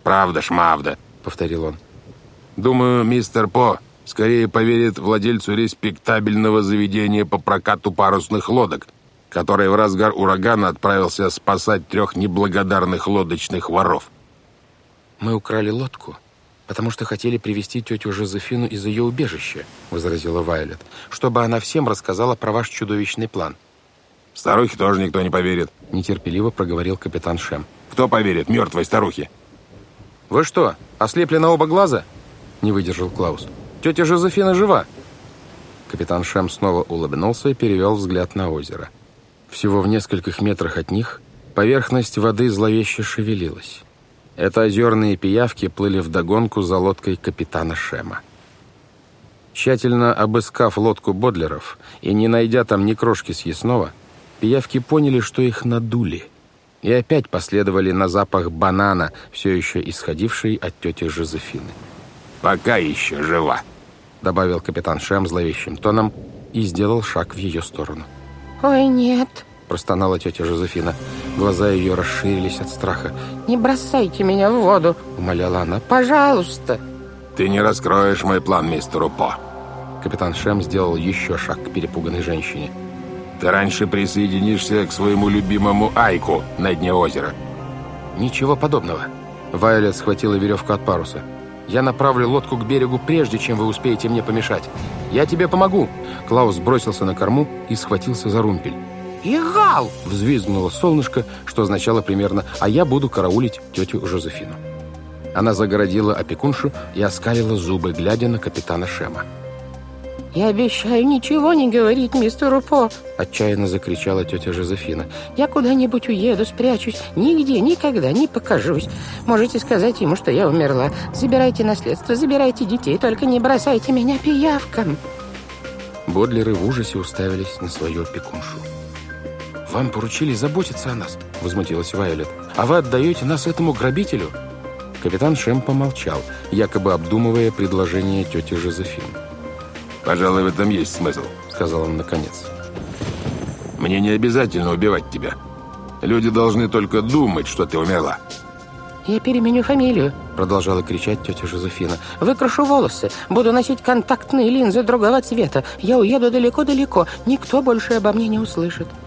«Правда-шмавда», — повторил он. «Думаю, мистер По скорее поверит владельцу респектабельного заведения по прокату парусных лодок, который в разгар урагана отправился спасать 3 неблагодарных лодочных воров». «Мы украли лодку, потому что хотели привести тетю Жозефину из ее убежища», — возразила Вайолет, «чтобы она всем рассказала про ваш чудовищный план». «Старухе тоже никто не поверит», — нетерпеливо проговорил капитан Шем. «Кто поверит мертвой старухе?» «Вы что, ослепли на оба глаза?» — не выдержал Клаус. «Тетя Жозефина жива!» Капитан Шем снова улыбнулся и перевел взгляд на озеро. Всего в нескольких метрах от них поверхность воды зловеще шевелилась. Это озерные пиявки плыли вдогонку за лодкой капитана Шема. Тщательно обыскав лодку Бодлеров и не найдя там ни крошки съестного, пиявки поняли, что их надули, и опять последовали на запах банана, все еще исходивший от тети Жозефины. «Пока еще жива», — добавил капитан Шем зловещим тоном и сделал шаг в ее сторону. «Ой, нет», — простонала тетя Жозефина. Глаза ее расширились от страха. «Не бросайте меня в воду», — умоляла она. «Пожалуйста». «Ты не раскроешь мой план мистеру По». Капитан Шем сделал еще шаг к перепуганной женщине. «Ты раньше присоединишься к своему любимому Айку на дне озера». «Ничего подобного». Вайолет схватила веревку от паруса. «Я направлю лодку к берегу, прежде чем вы успеете мне помешать. Я тебе помогу!» Клаус бросился на корму и схватился за румпель. «Игал!» — взвизгнуло солнышко, что означало примерно «а я буду караулить тетю Жозефину». Она загородила опекуншу и оскалила зубы, глядя на капитана Шема. «Я обещаю ничего не говорить мистеру По», — отчаянно закричала тетя Жозефина. «Я куда-нибудь уеду, спрячусь, нигде, никогда не покажусь. Можете сказать ему, что я умерла. Забирайте наследство, забирайте детей, только не бросайте меня пиявкам». Бодлеры в ужасе уставились на свою опекуншу. «Вам поручили заботиться о нас», — возмутилась Вайолет. «А вы отдаете нас этому грабителю?» Капитан Шем помолчал, якобы обдумывая предложение тети Жозефины. «Пожалуй, в этом есть смысл», — сказал он наконец. «Мне не обязательно убивать тебя. Люди должны только думать, что ты умерла». «Я переменю фамилию», — продолжала кричать тетя Жозефина. «Выкрашу волосы, буду носить контактные линзы другого цвета. Я уеду далеко-далеко, никто больше обо мне не услышит».